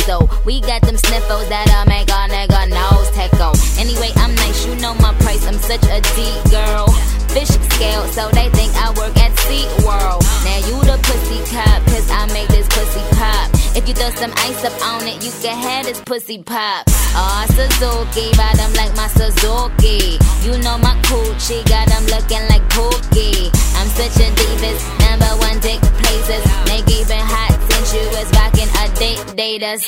so we got them sniffles that'll make our nigga nose tickle. Anyway, I'm nice, you know my price, I'm such a deep girl. Fish scale, so they think I work at SeaWorld. Now you the pussy cop, cause I make this pussy pop. If you throw some ice up on it, you can have this pussy pop. Aw, Suzuki, bottom like my Suzuki. You know my coochie, got them looking like Pookie. I'm such a divas, #1 dick places. They keepin' hot since you was rockin' Adidas.